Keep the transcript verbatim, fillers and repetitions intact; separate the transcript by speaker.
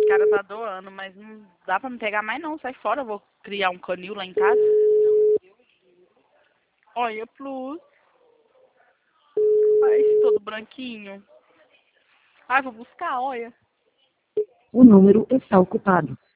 Speaker 1: cara tá doando, mas não dá pra me pegar mais não. Sai fora, eu vou criar um canil lá em casa. Olha, Plus. Ai, esse todo branquinho. Ai, vou buscar, olha.
Speaker 2: O número está ocupado.